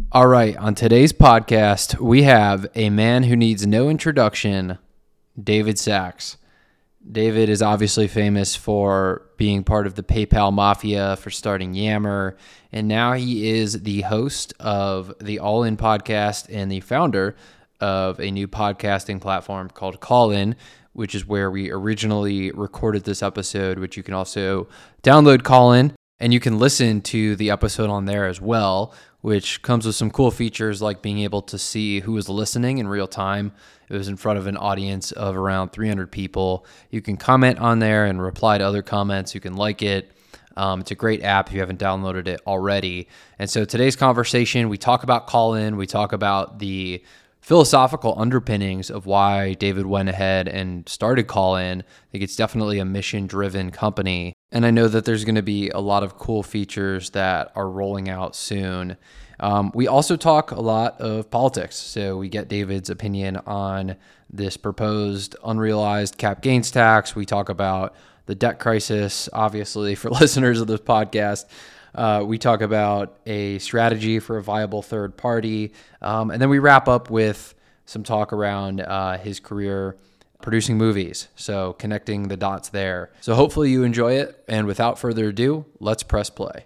All right, on today's podcast, we have a man who needs no introduction, David Sachs. David is obviously famous for being part of the PayPal Mafia, for starting Yammer, and now he is the host of the All In podcast and the founder of a new podcasting platform called Callin, which is where we originally recorded this episode, which you can also download Callin, and you can listen to the episode on there as well, which comes with some cool features like being able to see who is listening in real time. It was in front of an audience of around 300 people. You can comment on there and reply to other comments. You can like it. It's a great app if you haven't downloaded it already. And so today's conversation, we talk about Callin. We talk about the philosophical underpinnings of why David went ahead and started Callin. I think it's definitely a mission-driven company. And I know that there's going to be a lot of cool features that are rolling out soon. We also talk a lot of politics. So we get David's opinion on this proposed unrealized cap gains tax. We talk about the debt crisis, obviously, for listeners of this podcast. We talk about a strategy for a viable third party. And then we wrap up with some talk around his career producing movies. So connecting the dots there. So hopefully you enjoy it. And without further ado, let's press play.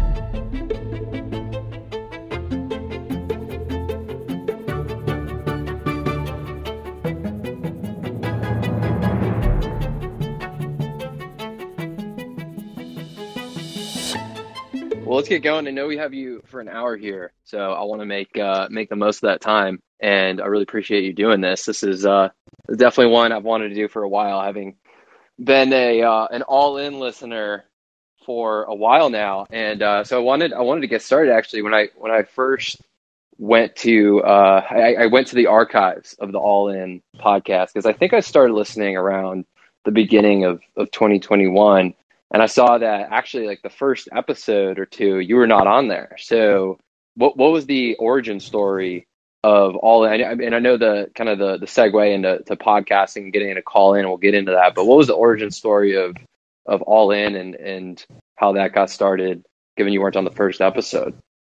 Well, let's get going. I know we have you for an hour here, so I want to make the most of that time, and I really appreciate you doing this. This is definitely one I've wanted to do for a while, having been an all-in listener for a while now, and so I wanted to get started. Actually, when I first went to I went to the archives of the All In podcast, because I think I started listening around the beginning of 2021. And I saw that actually, like the first episode or two, you were not on there. So, what was the origin story of All In? And I know the kind of the segue into podcasting, getting into Callin. We'll get into that. But what was the origin story of All In and how that got started? Given you weren't on the first episode.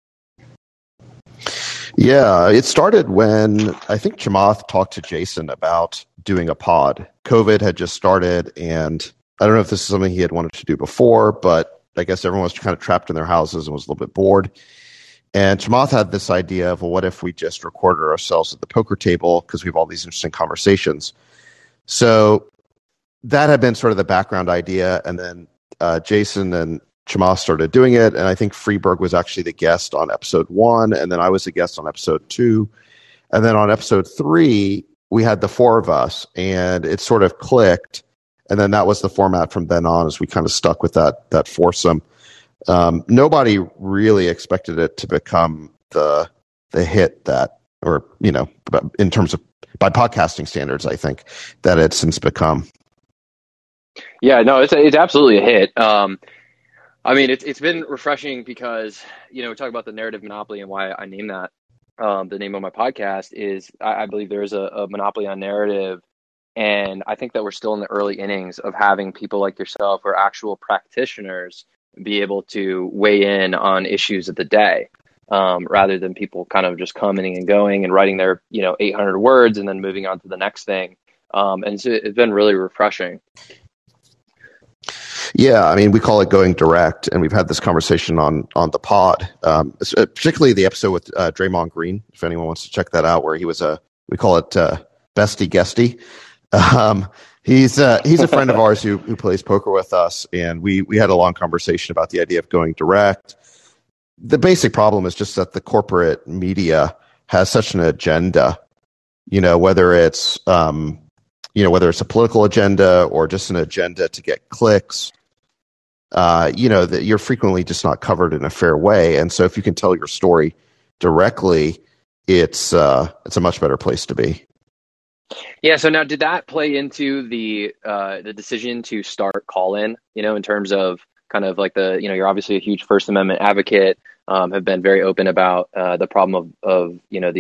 Yeah, it started when I think Chamath talked to Jason about doing a pod. COVID had just started, and I don't know if this is something he had wanted to do before, but I guess everyone was kind of trapped in their houses and was a little bit bored. And Chamath had this idea of, well, what if we just recorded ourselves at the poker table, because we have all these interesting conversations. So that had been sort of the background idea. And then Jason and Chamath started doing it. And I think Freeberg was actually the guest on episode 1. And then I was the guest on episode 2. And then on episode 3, we had the four of us, and it sort of clicked. And then that was the format from then on, as we kind of stuck with that foursome. Nobody really expected it to become the hit that, or, in terms of, by podcasting standards, I think, that it's since become. Yeah, no, it's absolutely a hit. I mean, it's been refreshing because, we talk about the narrative monopoly, and why I named that the name of my podcast is I believe there is a monopoly on narrative. And I think that we're still in the early innings of having people like yourself, or actual practitioners, be able to weigh in on issues of the day, rather than people kind of just commenting and going and writing their 800 words and then moving on to the next thing. And so it's been really refreshing. Yeah, I mean, we call it going direct, and we've had this conversation on the pod, particularly the episode with Draymond Green, if anyone wants to check that out, where he was we call it bestie guesty. He's a friend of ours who plays poker with us, and we had a long conversation about the idea of going direct. The basic problem is just that the corporate media has such an agenda, whether it's a political agenda or just an agenda to get clicks, that you're frequently just not covered in a fair way. And so if you can tell your story directly, it's a much better place to be. Yeah. So now, did that play into the decision to start Callin? In terms of kind of like you're obviously a huge First Amendment advocate, have been very open about the problem of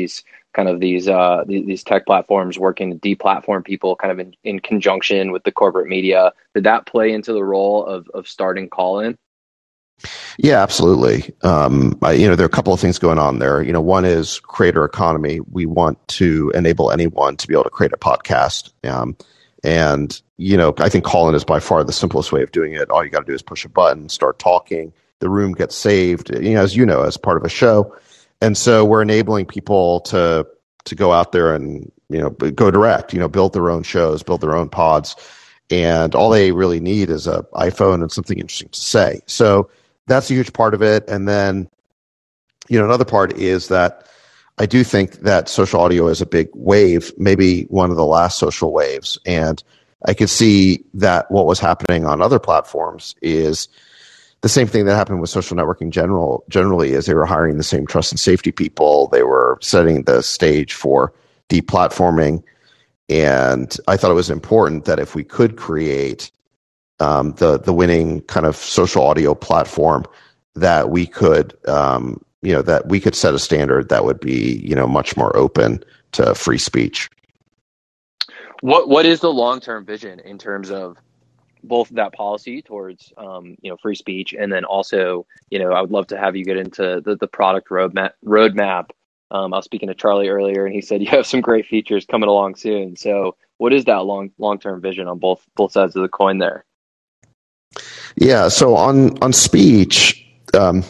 these tech platforms working to deplatform people, kind of in conjunction with the corporate media. Did that play into the role of starting Callin? Yeah, absolutely. There are a couple of things going on there. One is creator economy. We want to enable anyone to be able to create a podcast. I think Callin is by far the simplest way of doing it. All you got to do is push a button, start talking. The room gets saved, as part of a show. And so we're enabling people to go out there and, go direct, build their own shows, build their own pods. And all they really need is an iPhone and something interesting to say. So that's a huge part of it. And then, another part is that I do think that social audio is a big wave, maybe one of the last social waves. And I could see that what was happening on other platforms is the same thing that happened with social networking generally is they were hiring the same trust and safety people. They were setting the stage for deplatforming. And I thought it was important that if we could create the winning kind of social audio platform, that we could set a standard that would be much more open to free speech. What is the long-term vision in terms of both that policy towards free speech, and then also I would love to have you get into the product roadmap. I was speaking to Charlie earlier, and he said you have some great features coming along soon. So what is that long-term vision on both sides of the coin there? Yeah, so on speech, I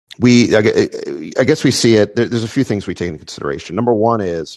guess we see it. There's a few things we take into consideration. Number one is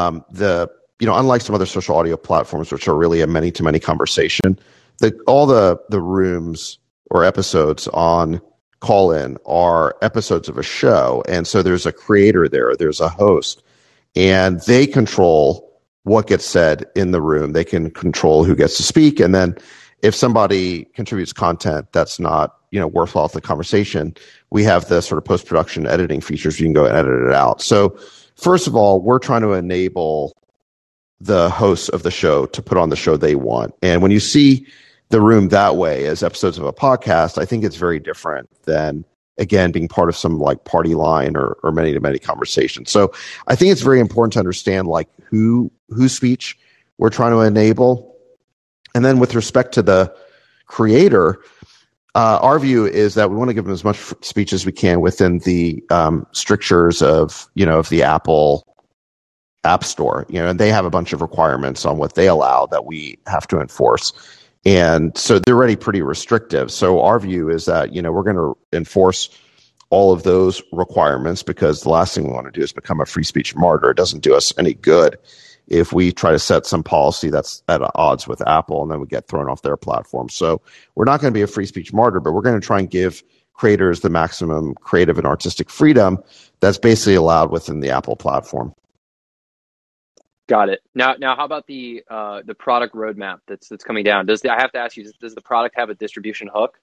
unlike some other social audio platforms, which are really a many-to-many conversation, all the rooms or episodes on Callin are episodes of a show, and so there's a creator there's a host, and they control what gets said in the room. They can control who gets to speak, and then if somebody contributes content that's not worthwhile to the conversation, we have the sort of post-production editing features. You can go and edit it out. So first of all, we're trying to enable the hosts of the show to put on the show they want. And when you see the room that way as episodes of a podcast, I think it's very different than, again, being part of some like party line or many-to-many conversation. So I think it's very important to understand like whose speech we're trying to enable. And then with respect to the creator, our view is that we want to give them as much speech as we can within the strictures of the Apple App Store. And they have a bunch of requirements on what they allow that we have to enforce. And so they're already pretty restrictive. So our view is that, we're going to enforce all of those requirements, because the last thing we want to do is become a free speech martyr. It doesn't do us any good if we try to set some policy that's at odds with Apple and then we get thrown off their platform. So we're not going to be a free speech martyr, but we're going to try and give creators the maximum creative and artistic freedom that's basically allowed within the Apple platform. Got it. Now, how about the product roadmap that's coming down? I have to ask you, does the product have a distribution hook?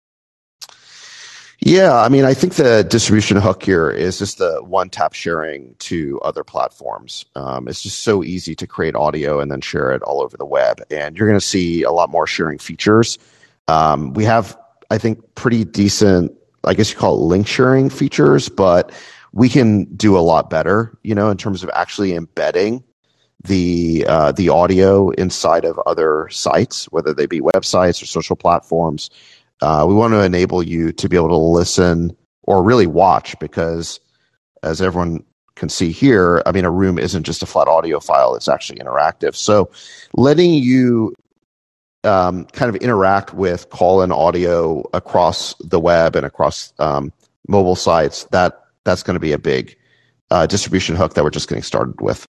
Yeah, I mean, I think the distribution hook here is just the one-tap sharing to other platforms. It's just so easy to create audio and then share it all over the web. And you're going to see a lot more sharing features. We have, I think, pretty decent, I guess you call it link sharing features, but we can do a lot better, in terms of actually embedding the audio inside of other sites, whether they be websites or social platforms. We want to enable you to be able to listen or really watch, because as everyone can see here, I mean, a room isn't just a flat audio file, it's actually interactive. So letting you kind of interact with Callin audio across the web and across mobile sites, that's going to be a big distribution hook that we're just getting started with.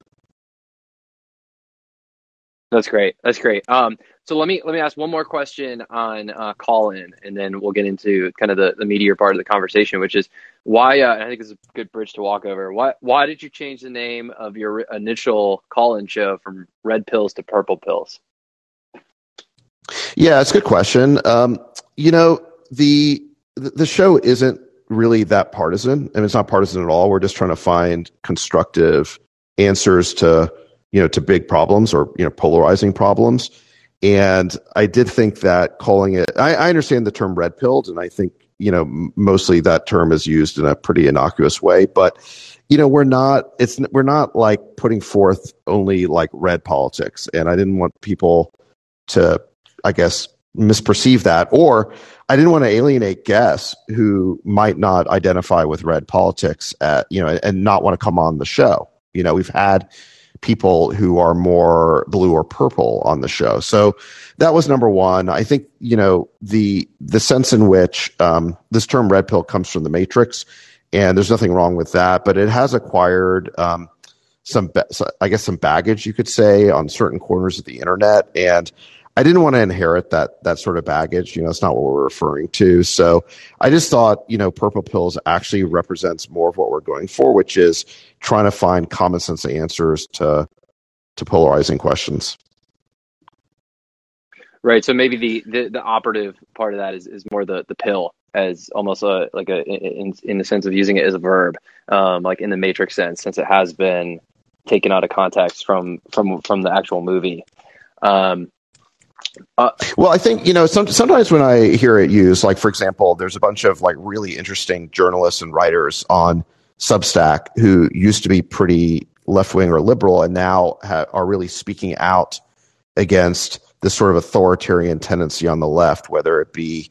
That's great. So let me ask one more question on Callin, and then we'll get into kind of the meatier part of the conversation, which is why. And I think it's a good bridge to walk over. Why did you change the name of your initial Callin show from Red Pills to Purple Pills? Yeah, it's a good question. The show isn't really that partisan, and it's not partisan at all. We're just trying to find constructive answers to big problems or polarizing problems. And I did think that calling it, I understand the term red pilled, and I think mostly that term is used in a pretty innocuous way. But we're not like putting forth only like red politics, and I didn't want people to, I guess, misperceive that, or I didn't want to alienate guests who might not identify with red politics, and not want to come on the show. We've had people who are more blue or purple on the show. So that was number one. I think, the sense in which this term red pill comes from the Matrix, and there's nothing wrong with that, but it has acquired some baggage, you could say, on certain corners of the internet. And I didn't want to inherit that sort of baggage. It's not what we're referring to. So I just thought, purple pills actually represents more of what we're going for, which is trying to find common sense answers to polarizing questions. Right. So maybe the operative part of that is more the pill as almost in the sense of using it as a verb, like in the Matrix sense, since it has been taken out of context from the actual movie. Well, I think, sometimes when I hear it used, like, for example, there's a bunch of like really interesting journalists and writers on Substack who used to be pretty left-wing or liberal and now are really speaking out against this sort of authoritarian tendency on the left, whether it be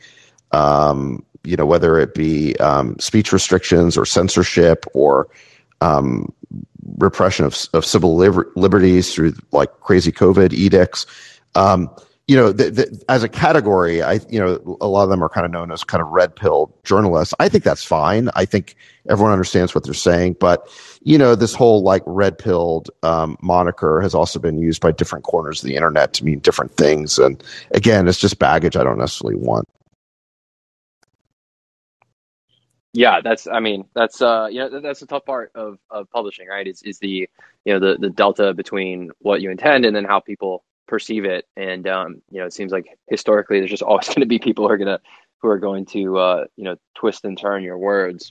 speech restrictions or censorship or repression of civil liberties through like crazy COVID edicts. As a category, a lot of them are kind of known as kind of red pill journalists. I think that's fine. I think everyone understands what they're saying, but this whole like red pilled moniker has also been used by different corners of the internet to mean different things. And again, it's just baggage I don't necessarily want. Yeah, that's the tough part of publishing, right? Is the the delta between what you intend and then how people perceive it. And it seems like historically there's just always going to be people who are going to twist and turn your words.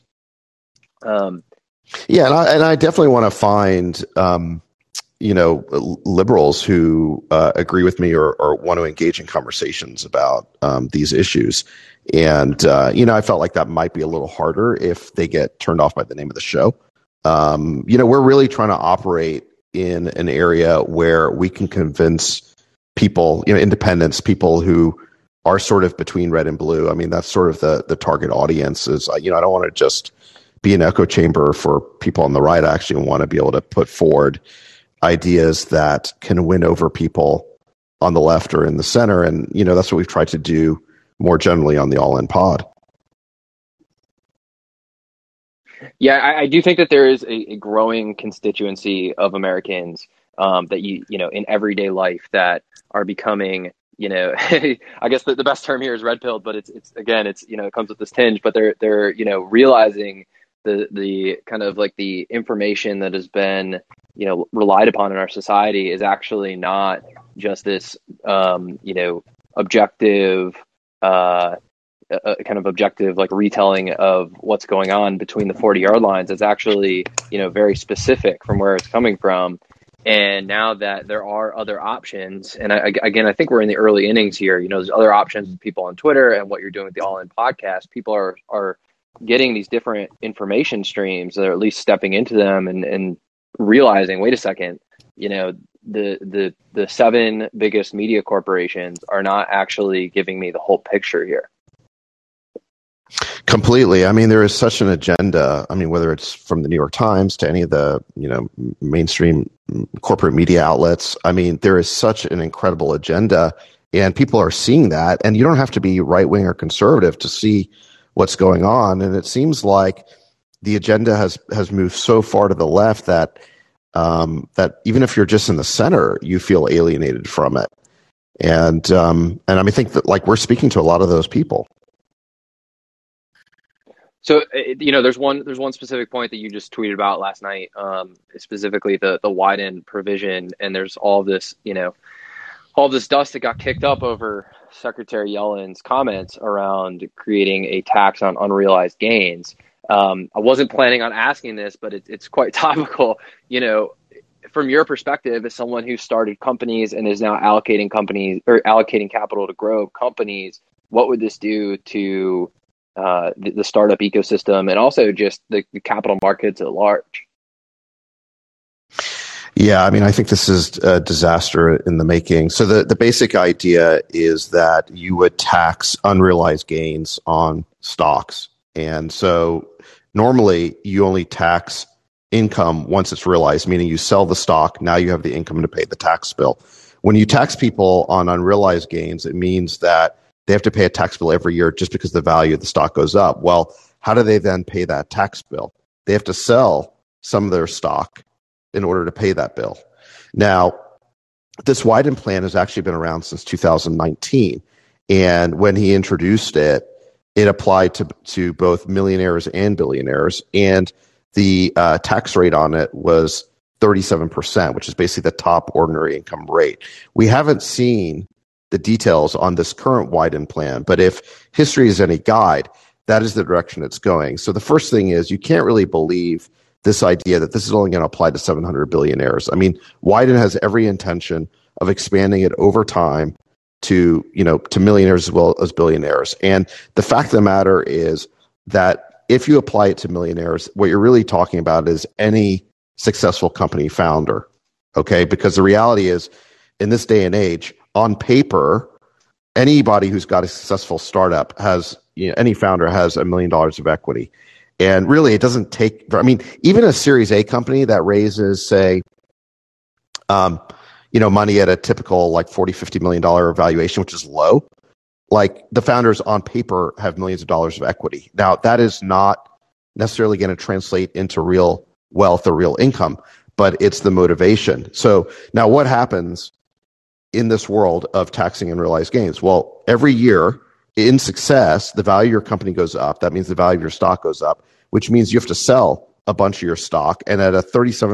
Yeah, and I definitely want to find liberals who agree with me or want to engage in conversations about these issues. And I felt like that might be a little harder if they get turned off by the name of the show. We're really trying to operate in an area where we can convince people, independents, people who are sort of between red and blue. I mean, that's sort of the target audience is, I don't want to just be an echo chamber for people on the right. I actually want to be able to put forward ideas that can win over people on the left or in the center. And, that's what we've tried to do more generally on the All In Pod. Yeah, I do think that there is a growing constituency of Americans that in everyday life that are becoming, I guess the best term here is red pilled, but it's again, it comes with this tinge, but they're realizing the kind of like the information that has been, relied upon in our society is actually not just this, objective, kind of objective like retelling of what's going on between the 40-yard lines. It's actually very specific from where it's coming from. And now that there are other options, and I think we're in the early innings here. There's other options with people on Twitter and what you're doing with the All In podcast. People are getting these different information streams. They're at least stepping into them and realizing, wait a second, the 7 biggest media corporations are not actually giving me the whole picture here. Completely. I mean, there is such an agenda. I mean, whether it's from the New York Times to any of the, mainstream corporate media outlets, I mean, there is such an incredible agenda and people are seeing that. And you don't have to be right wing or conservative to see what's going on. And it seems like the agenda has moved so far to the left that that even if you're just in the center, you feel alienated from it. And I mean, think that like we're speaking to a lot of those people. So, there's one specific point that you just tweeted about last night, specifically the Wyden provision, and there's all this dust that got kicked up over Secretary Yellen's comments around creating a tax on unrealized gains. I wasn't planning on asking this, but it's quite topical. From your perspective, as someone who started companies and is now allocating capital to grow companies, what would this do to the startup ecosystem and also just the capital markets at large? Yeah, I mean, I think this is a disaster in the making. So the basic idea is that you would tax unrealized gains on stocks. And so normally you only tax income once it's realized, meaning you sell the stock, now you have the income to pay the tax bill. When you tax people on unrealized gains, it means that they have to pay a tax bill every year just because the value of the stock goes up. Well, how do they then pay that tax bill? They have to sell some of their stock in order to pay that bill. Now, this Wyden plan has actually been around since 2019. And when he introduced it, it applied to both millionaires and billionaires. And the tax rate on it was 37%, which is basically the top ordinary income rate. We haven't seen the details on this current Wyden plan, but if history is any guide, that is the direction it's going. So the first thing is you can't really believe this idea that this is only going to apply to 700 billionaires. I mean, Wyden has every intention of expanding it over time to millionaires as well as billionaires. And the fact of the matter is that if you apply it to millionaires, what you're really talking about is any successful company founder. Okay? Because the reality is, in this day and age, on paper, anybody who's got a successful startup has, any founder has $1 million of equity. And really, it doesn't take, I mean, even a Series A company that raises, say, money at a typical like $40-50 million valuation, which is low, like the founders on paper have millions of dollars of equity. Now, that is not necessarily going to translate into real wealth or real income, but it's the motivation. So now what happens in this world of taxing unrealized gains? Well, every year, in success, the value of your company goes up. That means the value of your stock goes up, which means you have to sell a bunch of your stock. And at a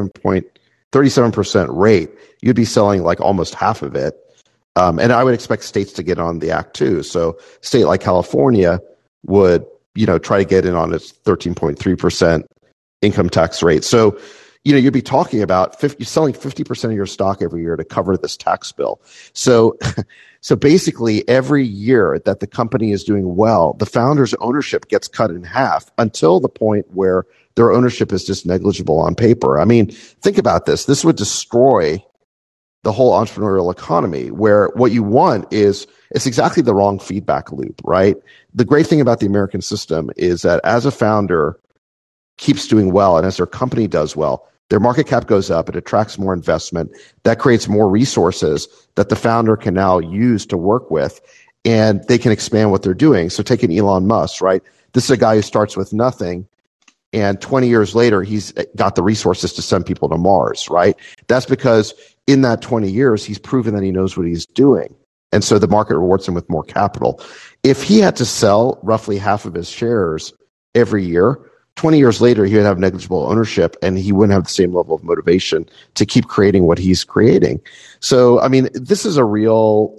37% rate, you'd be selling like almost half of it. And I would expect states to get on the act too. So a state like California would, try to get in on its 13.3% income tax rate. So, you'd be talking about selling 50% of your stock every year to cover this tax bill. So basically every year that the company is doing well, the founder's ownership gets cut in half until the point where their ownership is just negligible on paper. I mean, think about this. This would destroy the whole entrepreneurial economy, where what you want is, it's exactly the wrong feedback loop, right? The great thing about the American system is that as a founder keeps doing well and as their company does well, their market cap goes up, it attracts more investment, that creates more resources that the founder can now use to work with, and they can expand what they're doing. So take an Elon Musk, right? This is a guy who starts with nothing, and 20 years later, he's got the resources to send people to Mars, right? That's because in that 20 years, he's proven that he knows what he's doing. And so the market rewards him with more capital. If he had to sell roughly half of his shares every year, 20 years later, he would have negligible ownership and he wouldn't have the same level of motivation to keep creating what he's creating. So, I mean, this is a real,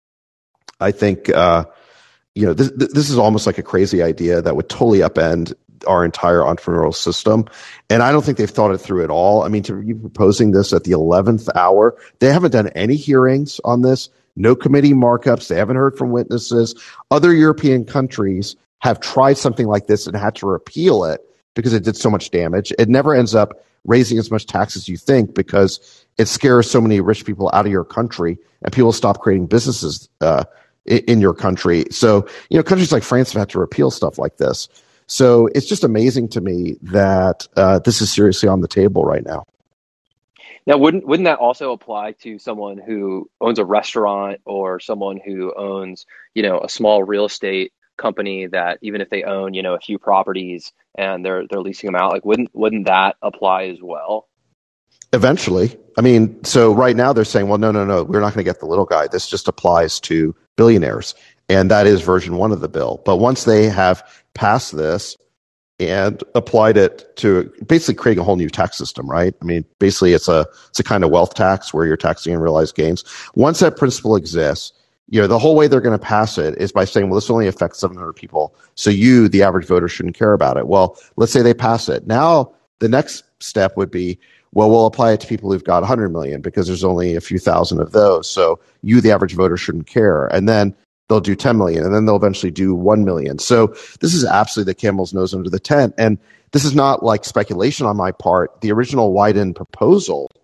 I think, this is almost like a crazy idea that would totally upend our entire entrepreneurial system. And I don't think they've thought it through at all. I mean, to be proposing this at the 11th hour, they haven't done any hearings on this, no committee markups. They haven't heard from witnesses. Other European countries have tried something like this and had to repeal it because it did so much damage. It never ends up raising as much tax as you think because it scares so many rich people out of your country and people stop creating businesses in your country. So, countries like France have had to repeal stuff like this. So it's just amazing to me that this is seriously on the table right now. Now, wouldn't that also apply to someone who owns a restaurant or someone who owns, a small real estate company that even if they own, a few properties and they're leasing them out, like wouldn't that apply as well? Eventually. I mean, so right now they're saying, well, no, we're not going to get the little guy. This just applies to billionaires. And that is version 1 of the bill. But once they have passed this and applied it to basically creating a whole new tax system, right? I mean, basically it's a kind of wealth tax where you're taxing unrealized gains. Once that principle exists, the whole way they're going to pass it is by saying, well, this only affects 700 people. So you, the average voter, shouldn't care about it. Well, let's say they pass it. Now, the next step would be, well, we'll apply it to people who've got 100 million because there's only a few thousand of those. So you, the average voter, shouldn't care. And then they'll do 10 million and then they'll eventually do 1 million. So this is absolutely the camel's nose under the tent. And this is not like speculation on my part. The original Wyden proposal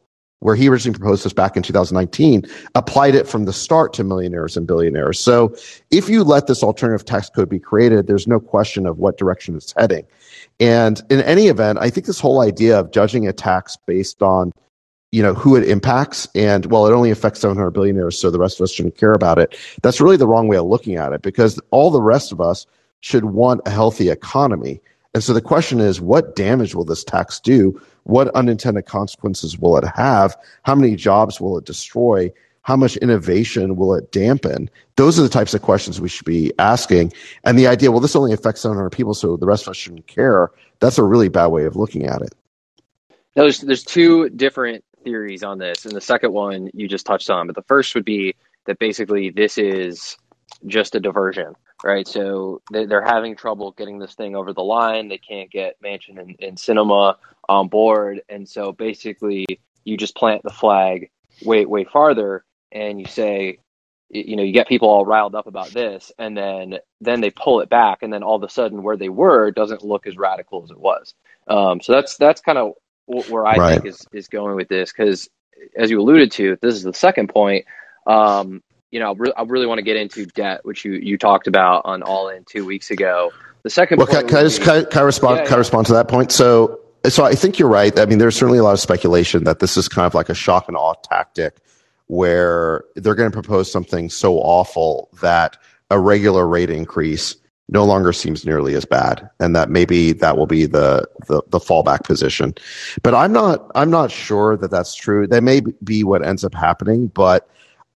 where he originally proposed this back in 2019, applied it from the start to millionaires and billionaires. So if you let this alternative tax code be created, there's no question of what direction it's heading. And in any event, I think this whole idea of judging a tax based on who it impacts, and well, it only affects 700 billionaires, so the rest of us shouldn't care about it. That's really the wrong way of looking at it, because all the rest of us should want a healthy economy. And so the question is, what damage will this tax do? What unintended consequences will it have? How many jobs will it destroy? How much innovation will it dampen? Those are the types of questions we should be asking. And the idea, well, this only affects 700 people, so the rest of us shouldn't care, that's a really bad way of looking at it. Now, there's two different theories on this, and the second one you just touched on, but the first would be that basically this is just a diversion, right? So they're having trouble getting this thing over the line. They can't get Manchin and Sinema on board, and so basically you just plant the flag way farther, and you say, you get people all riled up about this, and then they pull it back, and then all of a sudden where they were doesn't look as radical as it was. So that's kind of where I think is going with this, because as you alluded to, this is the second point. I really want to get into debt, which you talked about on All In 2 weeks ago. The second point. Can I respond? Can I respond to that point? So I think you're right. I mean, there's certainly a lot of speculation that this is kind of like a shock and awe tactic, where they're going to propose something so awful that a regular rate increase no longer seems nearly as bad, and that maybe that will be the fallback position. But I'm not sure that that's true. That may be what ends up happening, but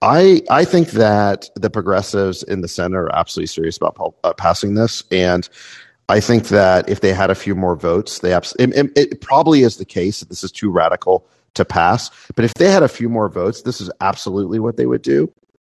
I think that the progressives in the Senate are absolutely serious about passing this, and I think that if they had a few more votes, it probably is the case that this is too radical to pass. But if they had a few more votes, this is absolutely what they would do.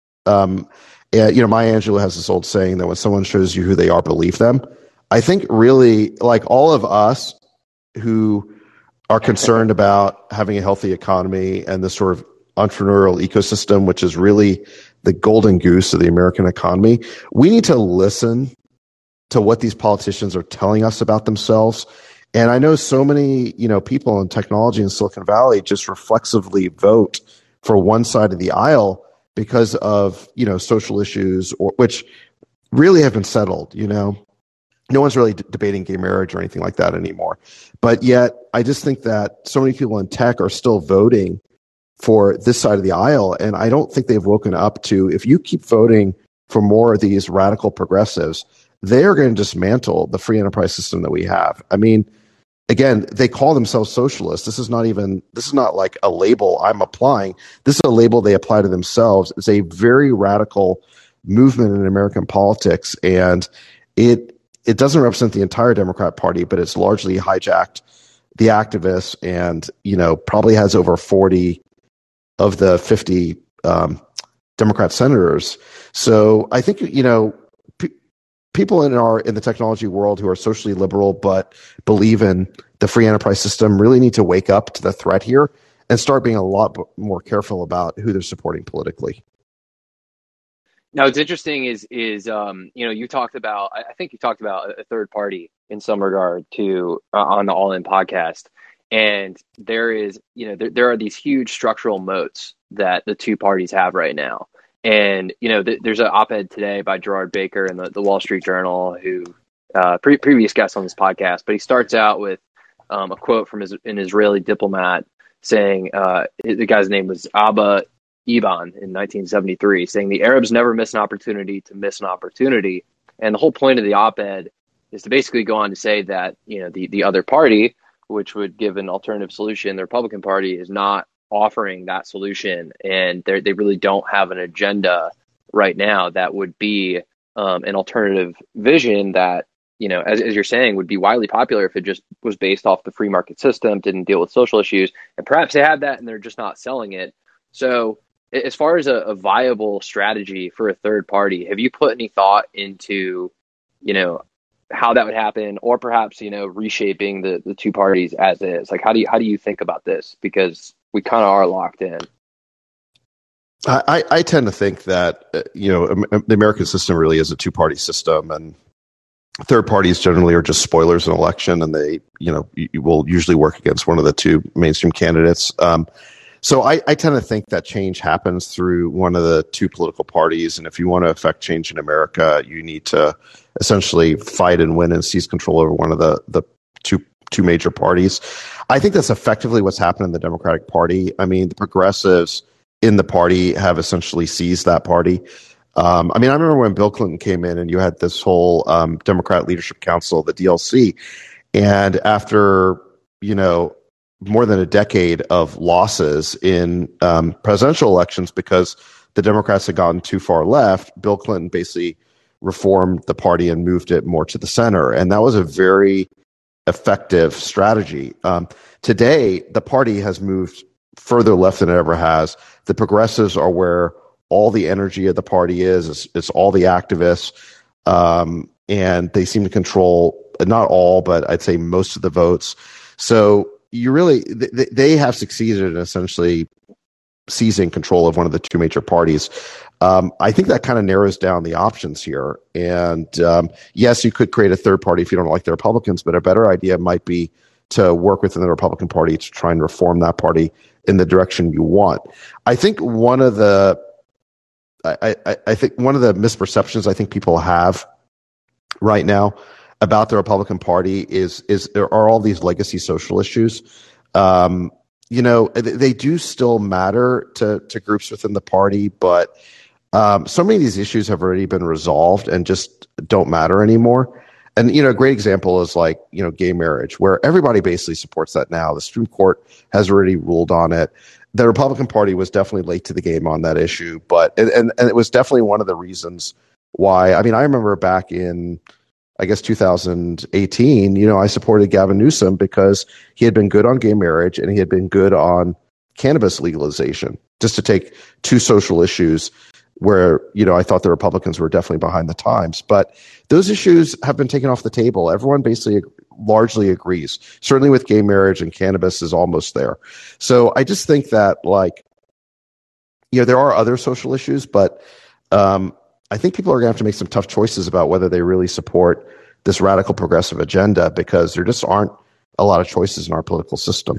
Maya Angelou has this old saying that when someone shows you who they are, believe them. I think really, like all of us who are concerned about having a healthy economy and this sort of entrepreneurial ecosystem, which is really the golden goose of the American economy, we need to listen to what these politicians are telling us about themselves. And I know so many, people in technology in Silicon Valley just reflexively vote for one side of the aisle because of, social issues, which really have been settled. No one's really debating gay marriage or anything like that anymore. But yet, I just think that so many people in tech are still voting for this side of the aisle. And I don't think they've woken up to, if you keep voting for more of these radical progressives, they are going to dismantle the free enterprise system that we have. I mean, again, they call themselves socialists. This is not like a label I'm applying. This is a label they apply to themselves. It's a very radical movement in American politics, and it doesn't represent the entire Democrat Party, but it's largely hijacked the activists, and probably has over 40 of the 50 Democrat senators. So I think people in the technology world who are socially liberal but believe in the free enterprise system really need to wake up to the threat here and start being a lot more careful about who they're supporting politically. Now, what's interesting is you talked about, I think you talked about a third party in some regard to on the All In podcast, and there is there are these huge structural moats that the two parties have right now. And, there's an op-ed today by Gerard Baker in the Wall Street Journal, who previous guest on this podcast, but he starts out with a quote from an Israeli diplomat saying, the guy's name was Abba Eban in 1973, saying the Arabs never miss an opportunity to miss an opportunity. And the whole point of the op-ed is to basically go on to say that, the other party, which would give an alternative solution, the Republican Party, is not offering that solution, and they really don't have an agenda right now that would be an alternative vision that, as you're saying, would be widely popular if it just was based off the free market system, didn't deal with social issues, and perhaps they have that and they're just not selling it. So as far as a viable strategy for a third party, have you put any thought into, how that would happen, or perhaps, reshaping the two parties as is? Like, how do you think about this? Because we kind of are locked in. I tend to think that, the American system really is a two-party system, and third parties generally are just spoilers in an election, and they, you will usually work against one of the two mainstream candidates. So I tend to think that change happens through one of the two political parties. And if you want to affect change in America, you need to essentially fight and win and seize control over one of the two major parties. I think that's effectively what's happened in the Democratic Party. I mean, the progressives in the party have essentially seized that party. I remember when Bill Clinton came in and you had this whole Democrat Leadership Council, the DLC, and after, more than a decade of losses in presidential elections because the Democrats had gotten too far left, Bill Clinton basically reformed the party and moved it more to the center. And that was a very effective strategy. Today, the party has moved further left than it ever has. The progressives are where all the energy of the party is. It's all the activists. And they seem to control, not all, but I'd say most of the votes. So they have succeeded in essentially seizing control of one of the two major parties. I think that kind of narrows down the options here. And yes, you could create a third party if you don't like the Republicans, but a better idea might be to work within the Republican Party to try and reform that party in the direction you want. I think one of the misperceptions I think people have right now about the Republican Party is there are all these legacy social issues. They do still matter to groups within the party, but so many of these issues have already been resolved and just don't matter anymore. And, a great example is gay marriage, where everybody basically supports that now. The Supreme Court has already ruled on it. The Republican Party was definitely late to the game on that issue, but and it was definitely one of the reasons why. I remember back in, 2018, I supported Gavin Newsom because he had been good on gay marriage and he had been good on cannabis legalization, just to take two social issues where, I thought the Republicans were definitely behind the times. But those issues have been taken off the table. Everyone basically largely agrees. Certainly with gay marriage and cannabis is almost there. So I just think that there are other social issues, but I think people are going to have to make some tough choices about whether they really support this radical progressive agenda, because there just aren't a lot of choices in our political system.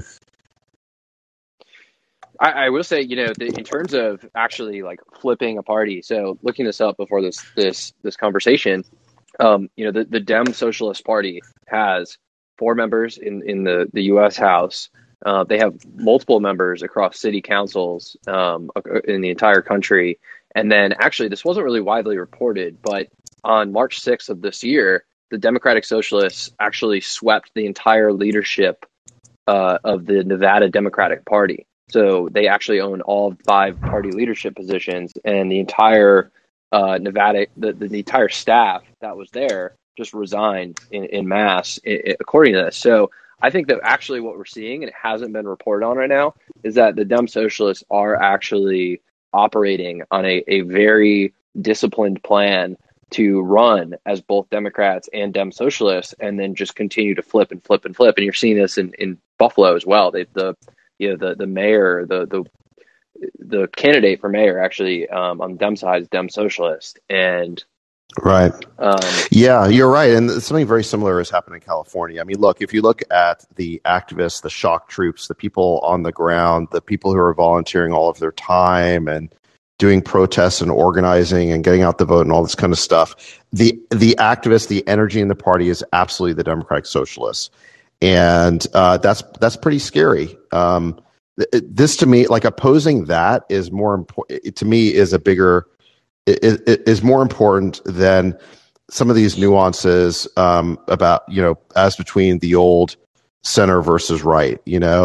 I will say, in terms of actually flipping a party. So looking this up before this conversation, the Dem Socialist Party has 4 members in the U.S. House. They have multiple members across city councils in the entire country. And then actually, this wasn't really widely reported, but on March 6th of this year, the Democratic Socialists actually swept the entire leadership of the Nevada Democratic Party. So they actually own all 5 party leadership positions, and the entire Nevada, the entire staff that was there just resigned in mass, according to this. So I think that actually what we're seeing, and it hasn't been reported on right now, is that the Dem Socialists are actually operating on a very disciplined plan to run as both Democrats and Dem Socialists, and then just continue to flip and flip and flip. And you're seeing this in Buffalo as well. The mayor, the candidate for mayor actually on the Dem side is Dem Socialist. And right. Yeah, you're right. And something very similar has happened in California. Look, if you look at the activists, the shock troops, the people on the ground, the people who are volunteering all of their time and doing protests and organizing and getting out the vote and all this kind of stuff, the activists, the energy in the party is absolutely the Democratic Socialists. And that's pretty scary. This to me, opposing that is more important. To me, is a bigger. Is more important than some of these nuances about as between the old center versus right.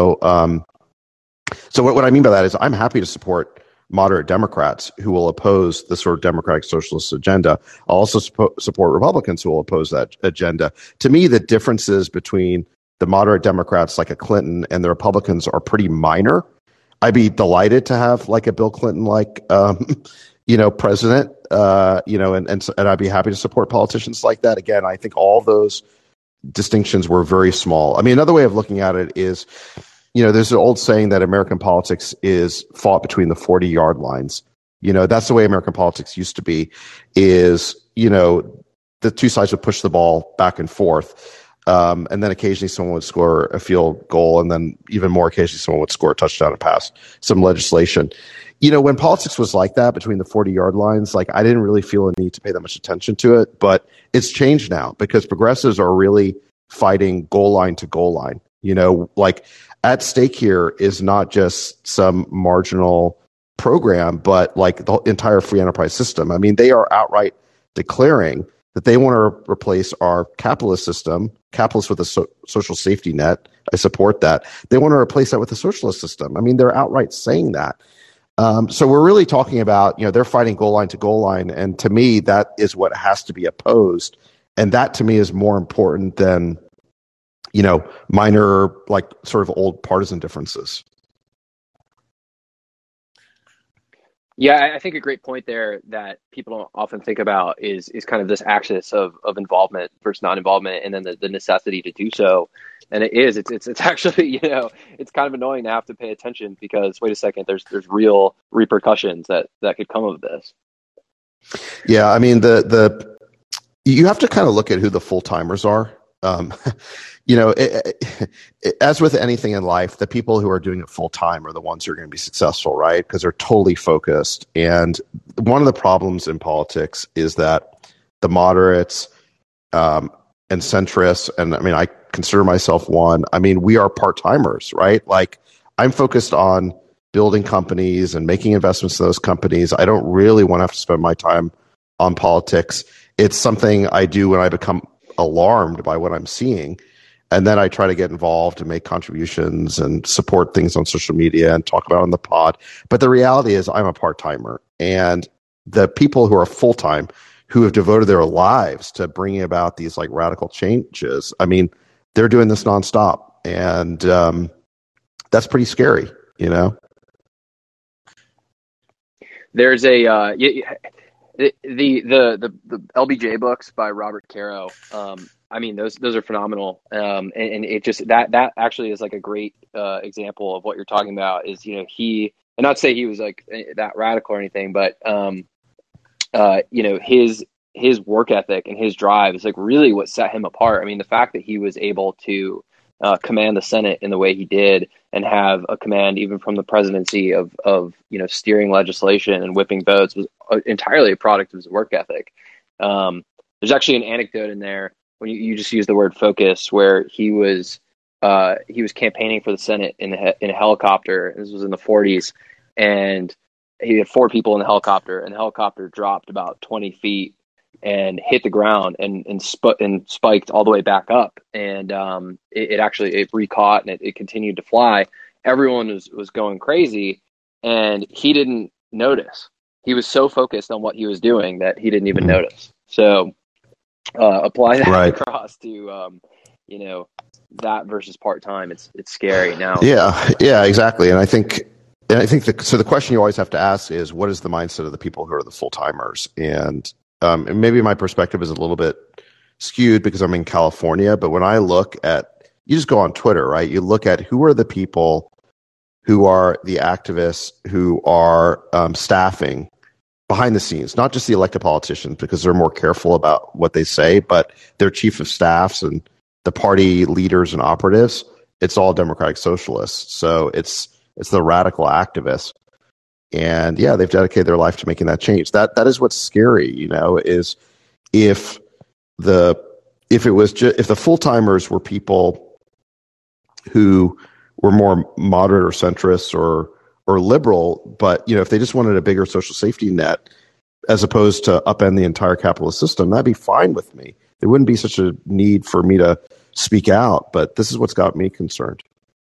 So what I mean by that is I'm happy to support moderate Democrats who will oppose the sort of Democratic Socialist agenda. I'll also support Republicans who will oppose that agenda. To me, the differences between the moderate Democrats like a Clinton and the Republicans are pretty minor. I'd be delighted to have a Bill Clinton president, and I'd be happy to support politicians like that. Again, I think all those distinctions were very small. Another way of looking at it is, there's an old saying that American politics is fought between the 40-yard lines. That's the way American politics used to be, is, the two sides would push the ball back and forth. And then occasionally someone would score a field goal, and then even more occasionally someone would score a touchdown and pass some legislation. When politics was like that between the 40-yard lines, like I didn't really feel a need to pay that much attention to it, but it's changed now because progressives are really fighting goal line to goal line. Like at stake here is not just some marginal program, but like the entire free enterprise system. I mean, they are outright declaring that they want to replace our capitalist system, capitalist with a social safety net. I support that. They want to replace that with a socialist system. I mean, they're outright saying that. So we're really talking about, they're fighting goal line to goal line. And to me, that is what has to be opposed. And that to me is more important than, minor, like sort of old partisan differences. Yeah, I think a great point there that people don't often think about is kind of this axis of involvement versus non-involvement, and then the necessity to do so. And it's actually, it's kind of annoying to have to pay attention because wait a second, there's real repercussions that could come of this. Yeah, I mean you have to kind of look at who the full timers are. As with anything in life, the people who are doing it full time are the ones who are going to be successful, right? Because they're totally focused. And one of the problems in politics is that the moderates and centrists, and I mean, I consider myself one. I mean, we are part timers, right? Like I'm focused on building companies and making investments in those companies. I don't really want to have to spend my time on politics. It's something I do when I become alarmed by what I'm seeing. And then I try to get involved and make contributions and support things on social media and talk about it on the pod. But the reality is I'm a part-timer. And the people who are full-time, who have devoted their lives to bringing about these like radical changes, I mean, they're doing this nonstop. And that's pretty scary, There's a the LBJ books by Robert Caro. I mean, those are phenomenal. And it just that actually is like a great example of what you're talking about. Is he, and not to say he was like that radical or anything, but his work ethic and his drive is like really what set him apart. I mean, the fact that he was able to command the Senate in the way he did and have a command even from the presidency of steering legislation and whipping votes was entirely a product of his work ethic. There's actually an anecdote in there when you just use the word focus, where he was campaigning for the Senate in a helicopter. This was in the 40s, and he had 4 people in the helicopter, and the helicopter dropped about 20 feet and hit the ground and spiked all the way back up. And it recaught and it continued to fly. Everyone was going crazy, and he didn't notice. He was so focused on what he was doing that he didn't even notice. So apply that across to that versus part-time. It's scary now. Yeah, exactly. And I think the question you always have to ask is, what is the mindset of the people who are the full-timers? And maybe my perspective is a little bit skewed because I'm in California, but when I look at, you just go on Twitter, right? You look at who are the people who are the activists who are staffing behind the scenes, not just the elected politicians because they're more careful about what they say, but their chief of staffs and the party leaders and operatives. It's all Democratic Socialists. So it's the radical activists. And yeah, they've dedicated their life to making that change. That is what's scary, is if the full timers were people who were more moderate or centrist or liberal, but if they just wanted a bigger social safety net as opposed to upend the entire capitalist system, that'd be fine with me. There wouldn't be such a need for me to speak out. But this is what's got me concerned.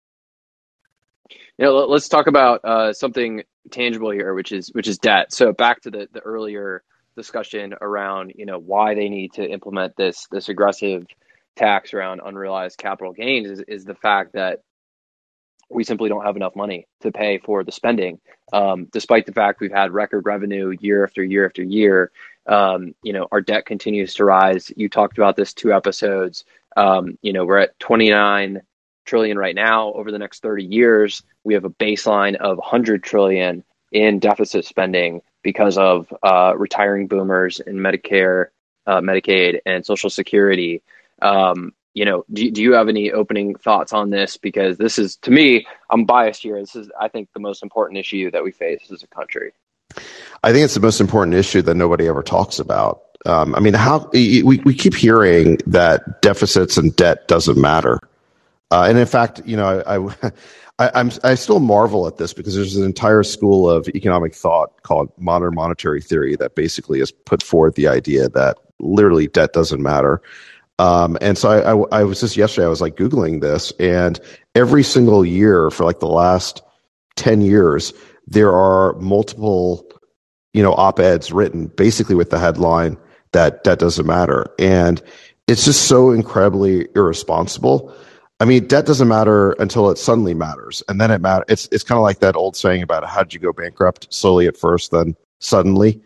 Let's talk about something tangible here, which is debt. So back to the earlier discussion around why they need to implement this aggressive tax around unrealized capital gains is the fact that we simply don't have enough money to pay for the spending, despite the fact we've had record revenue year after year after year. Our debt continues to rise. You talked about this 2 episodes. We're at 29 trillion right now. Over the next 30 years, we have a baseline of 100 trillion in deficit spending because of retiring boomers in Medicare, Medicaid, and Social Security. do you have any opening thoughts on this? Because this is, to me, I'm biased here. This is, I think, the most important issue that we face as a country. I think it's the most important issue that nobody ever talks about. I mean, how we keep hearing that deficits and debt doesn't matter, and in fact, I still marvel at this because there's an entire school of economic thought called modern monetary theory that basically has put forward the idea that literally debt doesn't matter. And so I was just yesterday, I was like Googling this, and every single year for like the last 10 years, there are multiple, op-eds written basically with the headline that debt doesn't matter. And it's just so incredibly irresponsible. I mean, debt doesn't matter until it suddenly matters. And then it matters. It's kind of like that old saying about how did you go bankrupt? Slowly at first, then suddenly.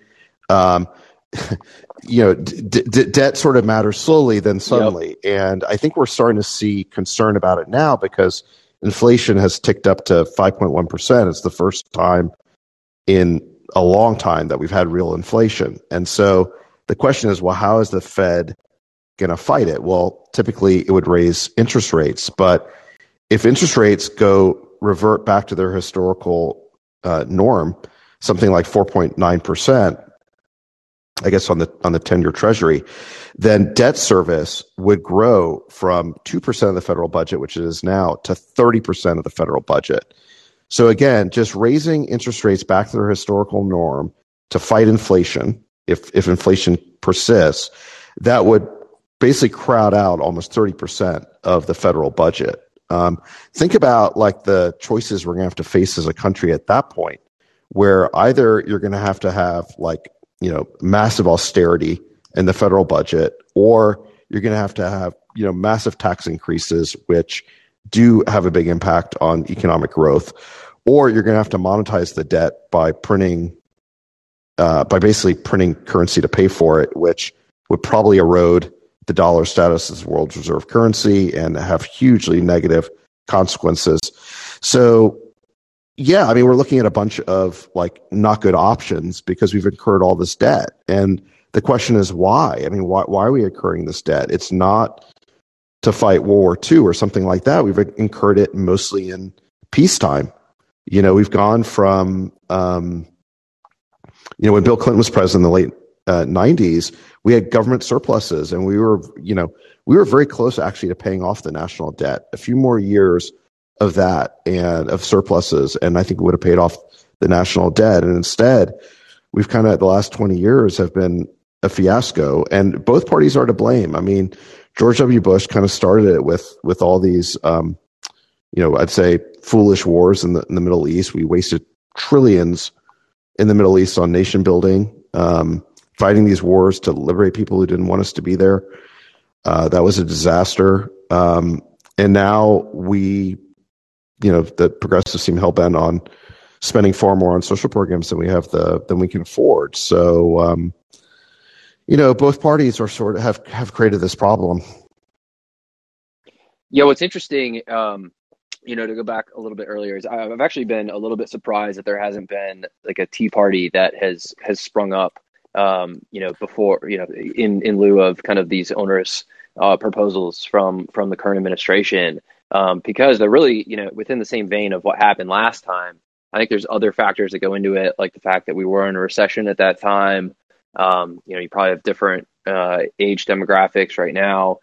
Debt sort of matters slowly, then suddenly. Yep. And I think we're starting to see concern about it now because inflation has ticked up to 5.1%. It's the first time in a long time that we've had real inflation. And so the question is, well, how is the Fed going to fight it? Well, typically it would raise interest rates. But if interest rates revert back to their historical norm, something like 4.9%, I guess on the 10-year Treasury, then debt service would grow from 2% of the federal budget, which it is now, to 30% of the federal budget. So again, just raising interest rates back to their historical norm to fight inflation, if inflation persists, that would basically crowd out almost 30% of the federal budget. Think about like the choices we're going to have to face as a country at that point, where either you're going to have like, massive austerity in the federal budget, or you're going to have, massive tax increases, which do have a big impact on economic growth, or you're going to have to monetize the debt by basically printing currency to pay for it, which would probably erode the dollar status as the world's reserve currency and have hugely negative consequences. So, yeah, I mean, we're looking at a bunch of like not good options because we've incurred all this debt. And the question is why? I mean, why are we incurring this debt? It's not to fight World War II or something like that. We've incurred it mostly in peacetime. We've gone from, when Bill Clinton was president in the late 90s, we had government surpluses, and we were very close actually to paying off the national debt. A few more years of that and of surpluses, and I think it would have paid off the national debt. And instead, we've kind of, the last 20 years have been a fiasco, and both parties are to blame. I mean, George W. Bush kind of started it with all these, I'd say foolish wars in the Middle East. We wasted trillions in the Middle East on nation building, fighting these wars to liberate people who didn't want us to be there. That was a disaster. And now the progressives seem hell-bent on spending far more on social programs than we can afford. So, both parties are sort of have created this problem. Yeah, what's interesting, to go back a little bit earlier, is I've actually been a little bit surprised that there hasn't been like a Tea Party that has sprung up, before, in lieu of kind of these onerous proposals from the current administration, because they're really, within the same vein of what happened last time. I think there's other factors that go into it, like the fact that we were in a recession at that time. You probably have different age demographics right now.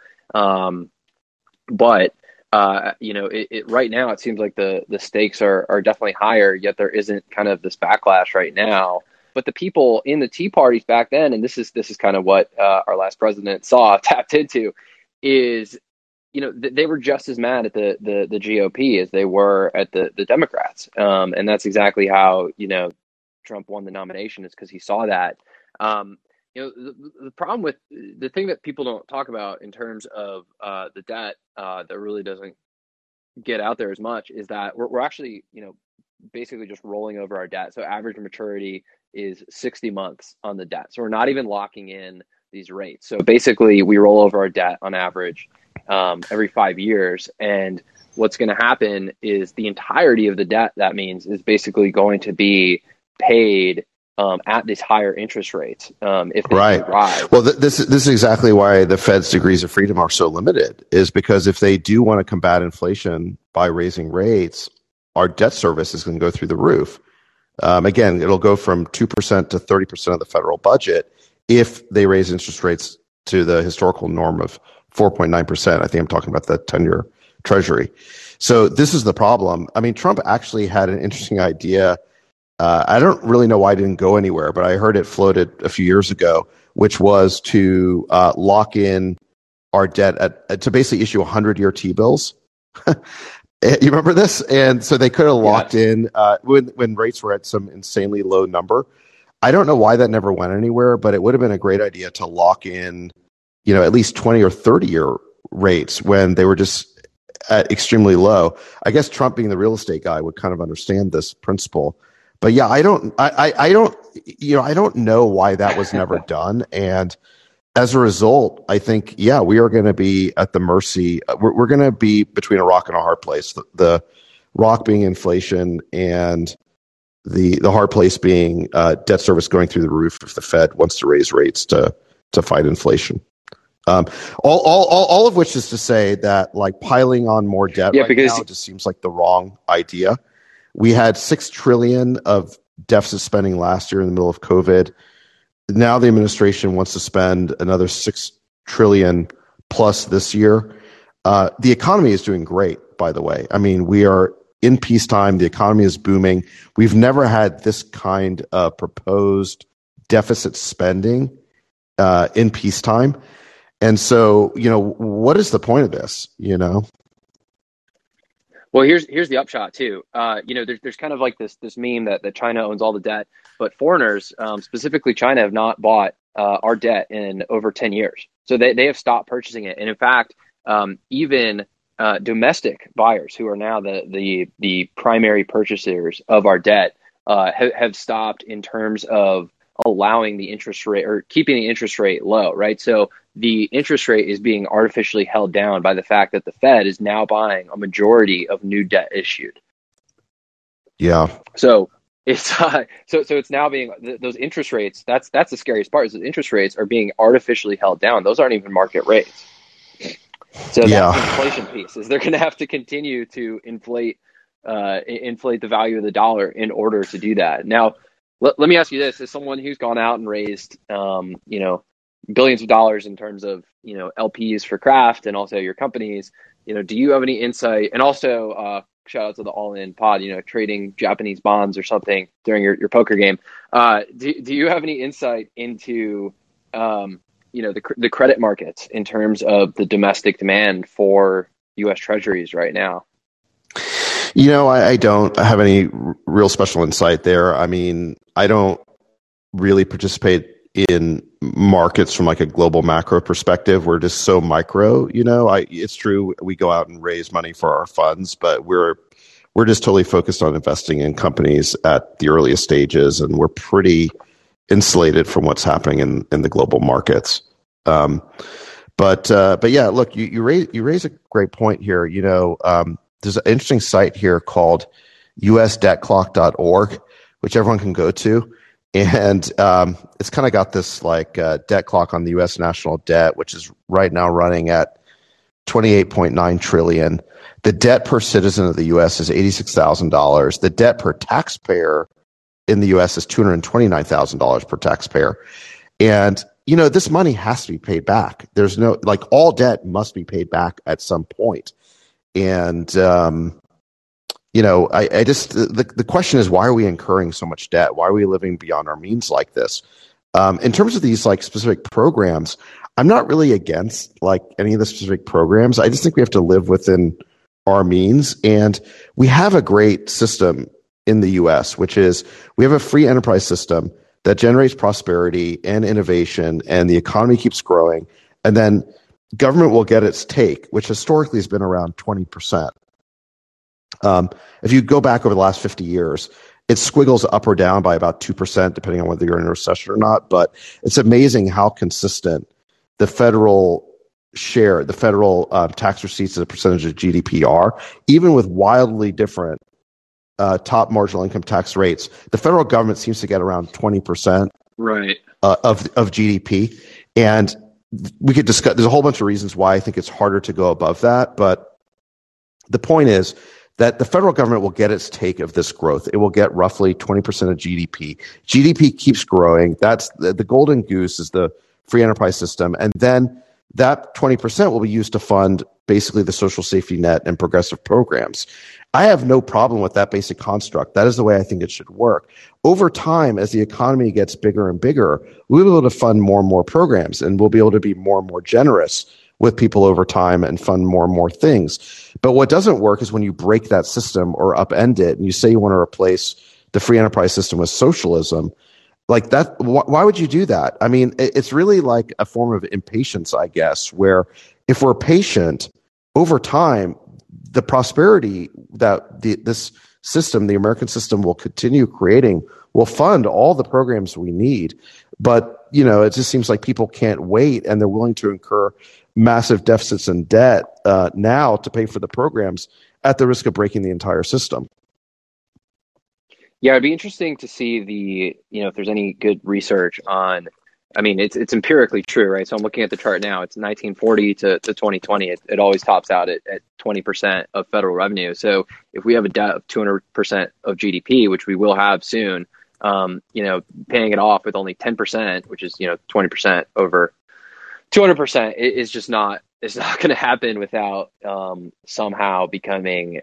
But right now it seems like the stakes are definitely higher, yet there isn't kind of this backlash right now. But the people in the Tea Parties back then, and this is kind of what our last president tapped into, is, they were just as mad at the GOP as they were at the Democrats. And that's exactly how, Trump won the nomination, is because he saw that. The problem with the thing that people don't talk about in terms of the debt that really doesn't get out there as much is that we're actually, basically just rolling over our debt. So average maturity is 60 months on the debt. So we're not even locking in these rates. So basically we roll over our debt on average every 5 years. And what's going to happen is the entirety of the debt, that means, is basically going to be paid at these higher interest rates if they Right. do rise. Well, this is exactly why the Fed's degrees of freedom are so limited, is because if they do want to combat inflation by raising rates, our debt service is going to go through the roof. Again, it'll go from 2% to 30% of the federal budget if they raise interest rates to the historical norm of 4.9%. I think I'm talking about the 10-year Treasury. So this is the problem. I mean, Trump actually had an interesting idea. I don't really know why it didn't go anywhere, but I heard it floated a few years ago, which was to lock in our debt to basically issue 100-year T-bills. You remember this? And so they could have locked in when rates were at some insanely low number. I don't know why that never went anywhere, but it would have been a great idea to lock in, at least 20 or 30-year rates when they were just at extremely low. I guess Trump, being the real estate guy, would kind of understand this principle. But yeah, I don't know why that was never done. And as a result, I think, we are going to be at the mercy. We're going to be between a rock and a hard place. The rock being inflation, and the hard place being debt service going through the roof if the Fed wants to raise rates to fight inflation. All of which is to say that, like, piling on more debt now just seems like the wrong idea. We had $6 trillion of deficit spending last year in the middle of COVID. Now the administration wants to spend another $6 trillion plus this year. The economy is doing great, by the way. I mean, we are in peacetime. The economy is booming. We've never had this kind of proposed deficit spending in peacetime. And so, what is the point of this, Well, here's the upshot too. There's kind of like this meme that China owns all the debt, but foreigners, specifically China, have not bought our debt in over 10 years. So they have stopped purchasing it. And in fact, even domestic buyers, who are now the primary purchasers of our debt, have stopped in terms of allowing the interest rate or keeping the interest rate low, right? So the interest rate is being artificially held down by the fact that the Fed is now buying a majority of new debt issued. Yeah. So it's it's now being those interest rates. That's the scariest part. Is that interest rates are being artificially held down. Those aren't even market rates. So that's the inflation piece. Is they're going to have to continue to inflate the value of the dollar in order to do that. Now, let me ask you this: as someone who's gone out and raised, billions of dollars in terms of, LPs for Kraft and also your companies, do you have any insight? And also, shout out to the All In Pod, trading Japanese bonds or something during your poker game. Do you have any insight into, the credit markets in terms of the domestic demand for U.S. Treasuries right now? I don't have any real special insight there. I mean, I don't really participate in markets from like a global macro perspective. We're just so micro, it's true. We go out and raise money for our funds, but we're just totally focused on investing in companies at the earliest stages. And we're pretty insulated from what's happening in the global markets. But yeah, look, you raise a great point here. There's an interesting site here called usdebtclock.org, which everyone can go to. And it's kind of got this like debt clock on the U.S. national debt, which is right now running at $28.9 trillion. The debt per citizen of the U.S. is $86,000. The debt per taxpayer in the U.S. is $229,000 per taxpayer. And, this money has to be paid back. There's no, like, all debt must be paid back at some point. And, I just, the question is, why are we incurring so much debt? Why are we living beyond our means like this? In terms of these like specific programs, I'm not really against like any of the specific programs. I just think we have to live within our means. And we have a great system in the US, which is we have a free enterprise system that generates prosperity and innovation, and the economy keeps growing. And then government will get its take, which historically has been around 20%. If you go back over the last 50 years, it squiggles up or down by about 2%, depending on whether you're in a recession or not. But it's amazing how consistent the federal share, the federal tax receipts as a percentage of GDP are, even with wildly different top marginal income tax rates. The federal government seems to get around 20% Right. of GDP. And we could discuss, there's a whole bunch of reasons why I think it's harder to go above that. But the point is that the federal government will get its take of this growth. It will get roughly 20% of GDP. GDP keeps growing. That's the golden goose is the free enterprise system. And then that 20% will be used to fund basically the social safety net and progressive programs. I have no problem with that basic construct. That is the way I think it should work. Over time, as the economy gets bigger and bigger, we'll be able to fund more and more programs, and we'll be able to be more and more generous with people over time and fund more and more things. But what doesn't work is when you break that system or upend it and you say you want to replace the free enterprise system with socialism. Like that, why would you do that? I mean, it's really like a form of impatience, I guess, where if we're patient over time, the prosperity that this system, the American system, will continue creating, will fund all the programs we need. But, you know, it just seems like people can't wait, and they're willing to incur massive deficits and debt now to pay for the programs at the risk of breaking the entire system. Yeah, it'd be interesting to see if there's any good research on, I mean, it's empirically true, right? So I'm looking at the chart now. It's 1940 to 2020. It always tops out at 20% of federal revenue. So if we have a debt of 200% of GDP, which we will have soon, paying it off with only 10%, which is, 20% over 200% is just not, it's not going to happen without somehow becoming,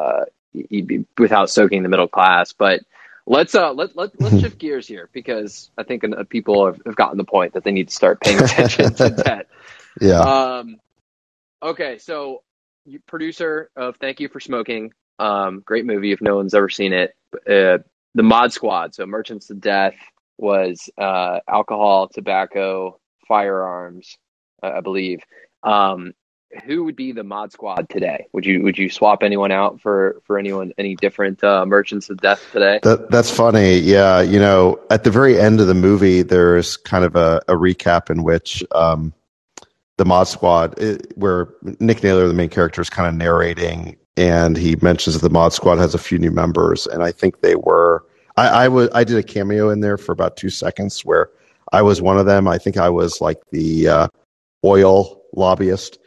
without soaking the middle class. But let's shift gears here, because I think people have gotten the point that they need to start paying attention to debt. Yeah. Okay. So producer of Thank You for Smoking. Great movie if no one's ever seen it. The Mod Squad. So Merchants of Death was alcohol, tobacco, firearms, I believe. Who would be the Mod Squad today? Would you swap anyone out for anyone, any different Merchants of Death today? That's funny. Yeah. You know, at the very end of the movie, there's kind of a recap in which the Mod Squad, where Nick Naylor, the main character, is kind of narrating, and he mentions that the Mod Squad has a few new members, and I think they were. I did a cameo in there for about 2 seconds where I was one of them. I think I was like the oil lobbyist.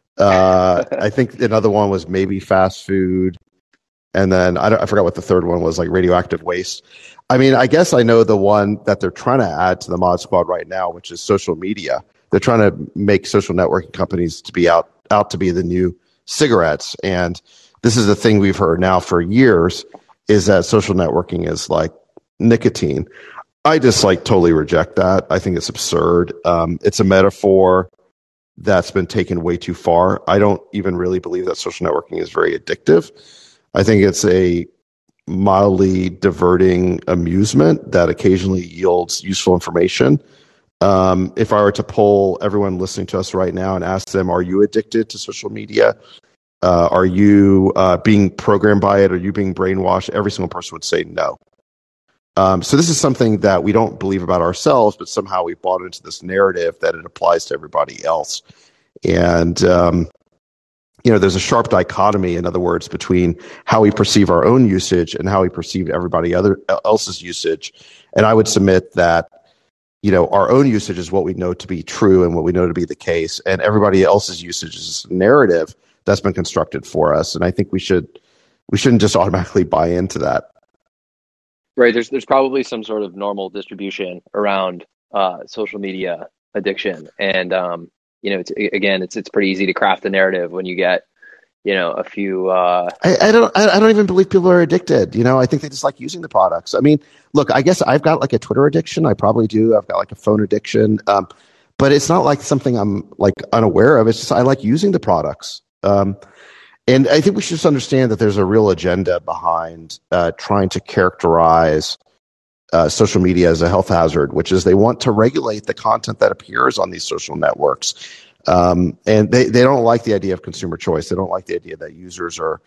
I think another one was maybe fast food, and then I forgot what the third one was, like radioactive waste. I mean, I guess I know the one that they're trying to add to the Mod Squad right now, which is social media. They're trying to make social networking companies to be out to be the new cigarettes, and this is the thing we've heard now for years, is that social networking is like nicotine. I just totally reject that. I think it's absurd. It's a metaphor that's been taken way too far. I don't even really believe that social networking is very addictive. I think it's a mildly diverting amusement that occasionally yields useful information. If I were to poll everyone listening to us right now and ask them, are you addicted to social media? Are you being programmed by it? Are you being brainwashed? Every single person would say no. So this is something that we don't believe about ourselves, but somehow we bought into this narrative that it applies to everybody else. And, there's a sharp dichotomy, in other words, between how we perceive our own usage and how we perceive everybody else's usage. And I would submit that, our own usage is what we know to be true and what we know to be the case. And everybody else's usage is a narrative that's been constructed for us. And I think we shouldn't just automatically buy into that. Right. There's probably some sort of normal distribution around social media addiction, and it's pretty easy to craft a narrative when you get a few. I don't even believe people are addicted. I think they just like using the products. I mean, look, I guess I've got like a Twitter addiction. I probably do. I've got like a phone addiction, but it's not like something I'm like unaware of. It's just I like using the products. And I think we should just understand that there's a real agenda behind trying to characterize social media as a health hazard, which is they want to regulate the content that appears on these social networks. And they don't like the idea of consumer choice. They don't like the idea that users are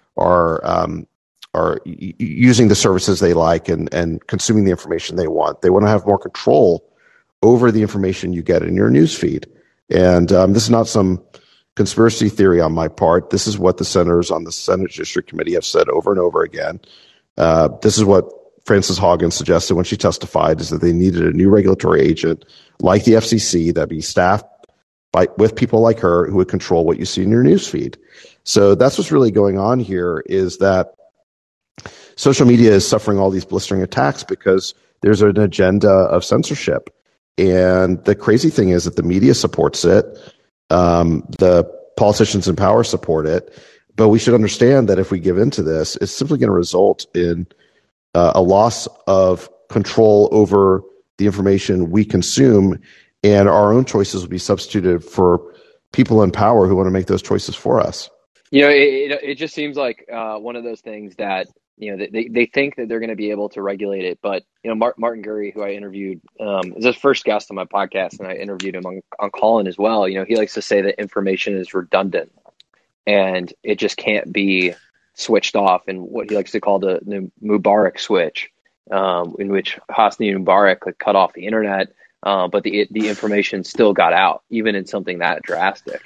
using the services they like and consuming the information they want. They want to have more control over the information you get in your newsfeed. And this is not some conspiracy theory on my part. This is what the senators on the Senate Judiciary Committee have said over and over again. This is what Frances Haugen suggested when she testified, is that they needed a new regulatory agent like the FCC that be staffed with people like her who would control what you see in your newsfeed. So that's what's really going on here, is that social media is suffering all these blistering attacks because there's an agenda of censorship. And the crazy thing is that the media supports it. The politicians in power support it. But we should understand that if we give into this, it's simply going to result in a loss of control over the information we consume, and our own choices will be substituted for people in power who want to make those choices for us. It just seems like one of those things that, they think that they're going to be able to regulate it. But, Martin Gurry, who I interviewed, is his first guest on my podcast, and I interviewed him on Callin as well. He likes to say that information is redundant and it just can't be switched off, and what he likes to call the Mubarak switch, in which Hosni Mubarak cut off the internet, but the information still got out, even in something that drastic.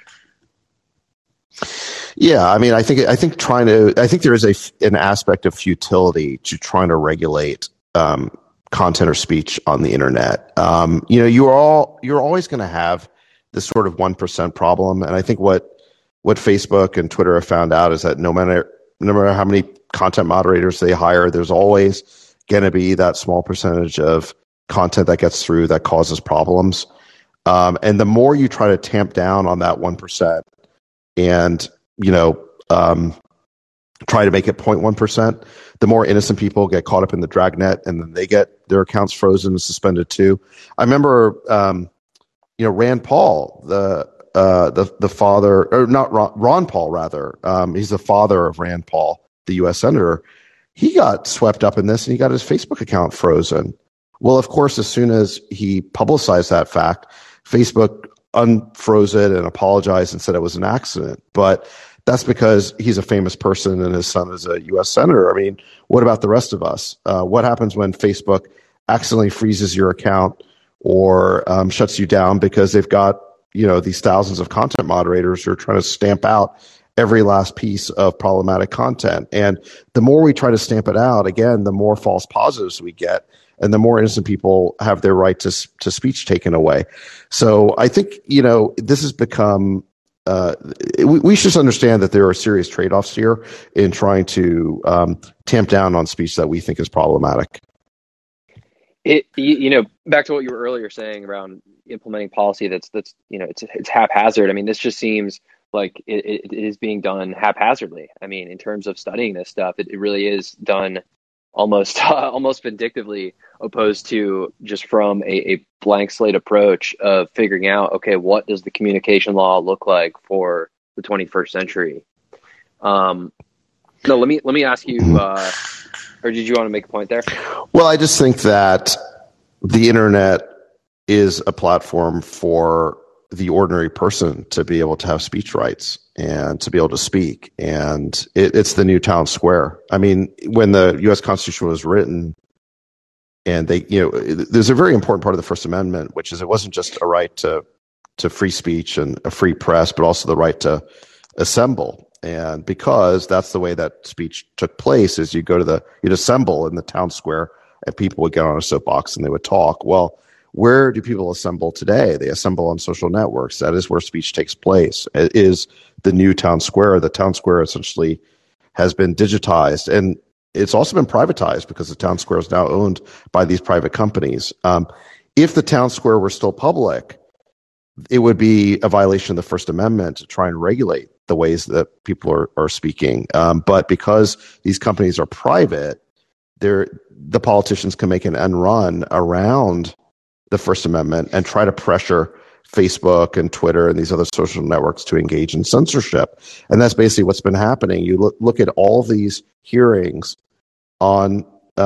Yeah, I mean, I think there is an aspect of futility to trying to regulate content or speech on the internet. You're always going to have this sort of 1% problem, and I think what Facebook and Twitter have found out is that no matter how many content moderators they hire, there's always going to be that small percentage of content that gets through that causes problems. And the more you try to tamp down on that 1% and, try to make it 0.1%, the more innocent people get caught up in the dragnet, and then they get their accounts frozen and suspended too. I remember, Rand Paul, the father, or not Ron Paul, rather. He's the father of Rand Paul, the U.S. senator. He got swept up in this, and he got his Facebook account frozen. Well, of course, as soon as he publicized that fact, Facebook unfroze it and apologized and said it was an accident. But that's because he's a famous person and his son is a U.S. senator. I mean, what about the rest of us? What happens when Facebook accidentally freezes your account or shuts you down because they've got these thousands of content moderators who are trying to stamp out every last piece of problematic content? And the more we try to stamp it out, again, the more false positives we get, and the more innocent people have their right to speech taken away. So I think, this has become, we should understand that there are serious trade-offs here in trying to tamp down on speech that we think is problematic. Back to what you were earlier saying around implementing policy that's it's haphazard. I mean, this just seems like it is being done haphazardly. I mean, in terms of studying this stuff, it really is done almost vindictively, opposed to just from a blank slate approach of figuring out, okay, what does the communication law look like for the 21st century? No, let me ask you, or did you want to make a point there? Well, I just think that the internet is a platform for the ordinary person to be able to have speech rights and to be able to speak. And it's the new town square. I mean, when the U.S. Constitution was written, and there's a very important part of the First Amendment, which is it wasn't just a right to free speech and a free press, but also the right to assemble. And because that's the way that speech took place, is you'd assemble in the town square, and people would get on a soapbox and they would talk. Well, where do people assemble today? They assemble on social networks. That is where speech takes place. It is the new town square. The town square essentially has been digitized, and it's also been privatized because the town square is now owned by these private companies. If the town square were still public, it would be a violation of the First Amendment to try and regulate the ways that people are speaking. But because these companies are private, the politicians can make an end run around the First Amendment and try to pressure Facebook and Twitter and these other social networks to engage in censorship. And that's basically what's been happening. You look at all these hearings on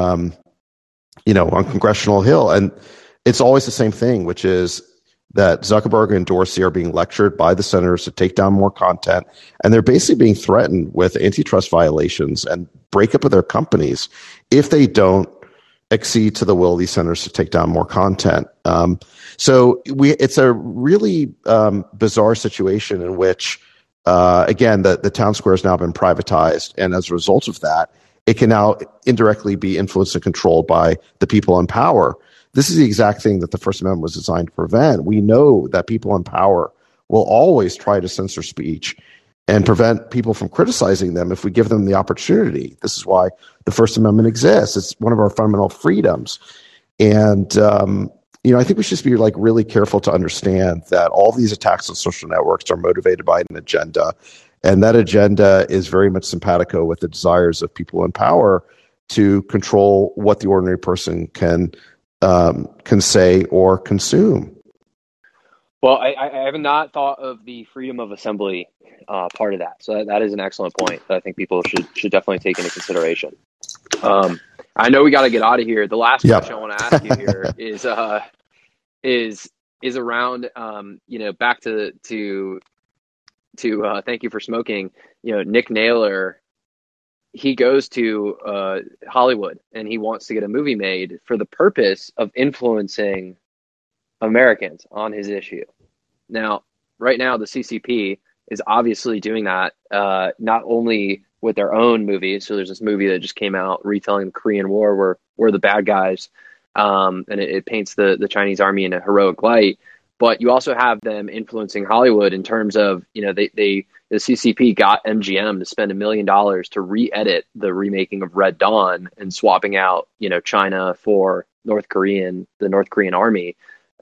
Congressional Hill, and it's always the same thing, which is that Zuckerberg and Dorsey are being lectured by the senators to take down more content, and they're basically being threatened with antitrust violations and breakup of their companies if they don't accede to the will of these senators to take down more content. So it's a really bizarre situation in which, again, the town square has now been privatized, and as a result of that, it can now indirectly be influenced and controlled by the people in power. This is the exact thing that the First Amendment was designed to prevent. We know that people in power will always try to censor speech and prevent people from criticizing them if we give them the opportunity. This is why the First Amendment exists. It's one of our fundamental freedoms. And, I think we should be like really careful to understand that all these attacks on social networks are motivated by an agenda. And that agenda is very much simpatico with the desires of people in power to control what the ordinary person can say or consume. Well, I have not thought of the freedom of assembly part of that. So that is an excellent point that I think people should definitely take into consideration. I know we got to get out of here. The last question I want to ask you here is around back to Thank You for Smoking. Nick Naylor, he goes to Hollywood and he wants to get a movie made for the purpose of influencing Americans on his issue. Now, right now, the CCP is obviously doing that, not only with their own movies. So there's this movie that just came out retelling the Korean War where we're the bad guys, and it paints the Chinese army in a heroic light. But you also have them influencing Hollywood in terms of, the CCP got MGM to spend $1 million to re-edit the remaking of Red Dawn and swapping out, China for the North Korean army.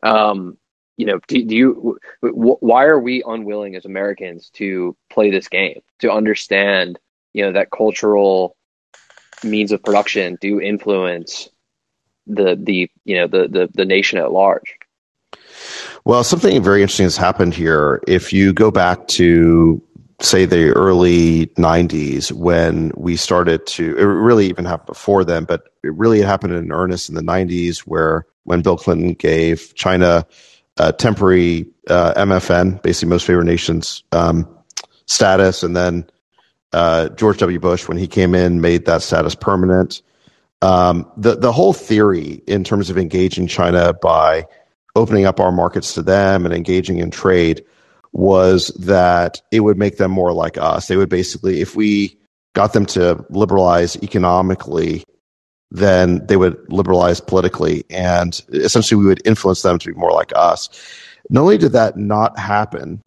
Why are we unwilling as Americans to play this game, to understand, that cultural means of production do influence the nation at large? Well, something very interesting has happened here. If you go back to, say, the early 90s, when we started to, it really even happened before then, but it really happened in earnest in the 90s, when Bill Clinton gave China temporary MFN, basically most favored nations status, and then George W. Bush, when he came in, made that status permanent. The whole theory in terms of engaging China by opening up our markets to them and engaging in trade was that it would make them more like us. They would basically, if we got them to liberalize economically, then they would liberalize politically, and essentially we would influence them to be more like us. Not only did that not happen,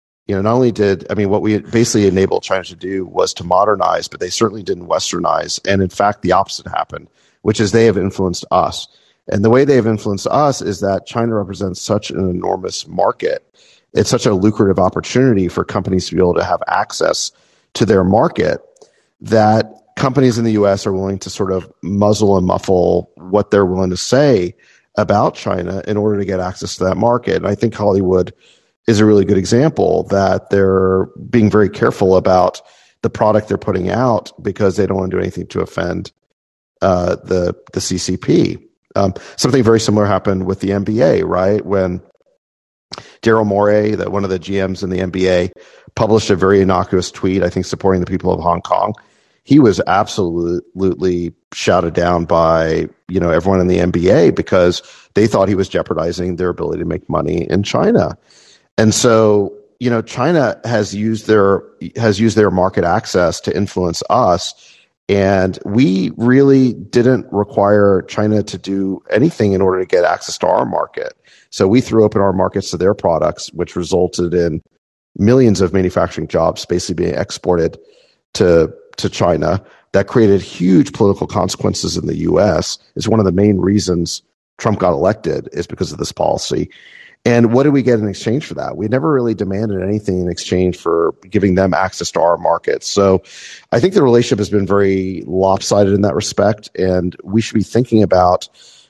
what we basically enabled China to do was to modernize, but they certainly didn't westernize. And in fact, the opposite happened, which is they have influenced us. And the way they have influenced us is that China represents such an enormous market. It's such a lucrative opportunity for companies to be able to have access to their market that companies in the U.S. are willing to sort of muzzle and muffle what they're willing to say about China in order to get access to that market. And I think Hollywood is a really good example that they're being very careful about the product they're putting out because they don't want to do anything to offend the CCP. Something very similar happened with the NBA, right? When Daryl Morey, one of the GMs in the NBA, published a very innocuous tweet, I think supporting the people of Hong Kong, he was absolutely shouted down by everyone in the NBA because they thought he was jeopardizing their ability to make money in China. And so, China has used their market access to influence us. And we really didn't require China to do anything in order to get access to our market. So we threw open our markets to their products, which resulted in millions of manufacturing jobs basically being exported to China. That created huge political consequences in the U.S. It's one of the main reasons Trump got elected is because of this policy. And what did we get in exchange for that? We never really demanded anything in exchange for giving them access to our markets. So I think the relationship has been very lopsided in that respect. And we should be thinking about,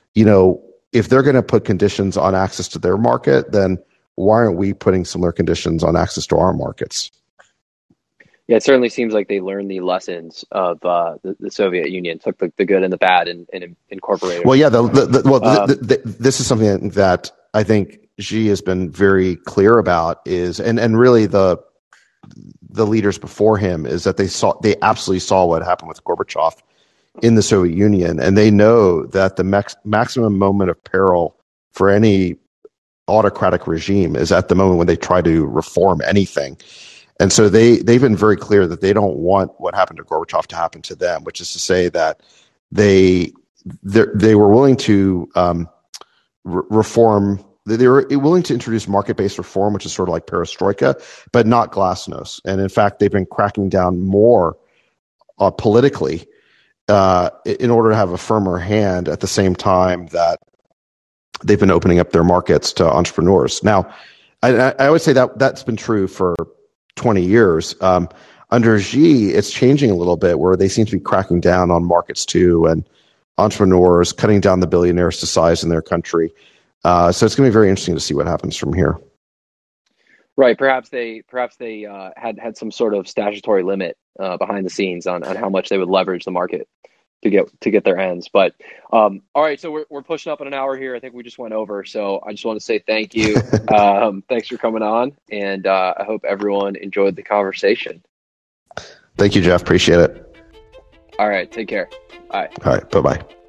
if they're going to put conditions on access to their market, then why aren't we putting similar conditions on access to our markets? Yeah, it certainly seems like they learned the lessons of the Soviet Union, took the good and the bad and incorporated. Well, yeah, this is something that I think Xi has been very clear about and really the leaders before him is that they absolutely saw what happened with Gorbachev in the Soviet Union, and they know that the maximum moment of peril for any autocratic regime is at the moment when they try to reform anything. And so they've been very clear that they don't want what happened to Gorbachev to happen to them, which is to say that they were willing to reform. They were willing to introduce market-based reform, which is sort of like perestroika, but not glasnost. And in fact, they've been cracking down more politically in order to have a firmer hand at the same time that they've been opening up their markets to entrepreneurs. Now, I would say that that's been true for 20 years. Under Xi, it's changing a little bit where they seem to be cracking down on markets too and entrepreneurs, cutting down the billionaires to size in their country. So it's going to be very interesting to see what happens from here. Right. Perhaps they had some sort of statutory limit behind the scenes on how much they would leverage the market to get their ends. But all right, so we're pushing up on an hour here. I think we just went over. So I just want to say thank you. Thanks for coming on, and I hope everyone enjoyed the conversation. Thank you, Jeff. Appreciate it. All right. Take care. Bye. All right. Bye-bye.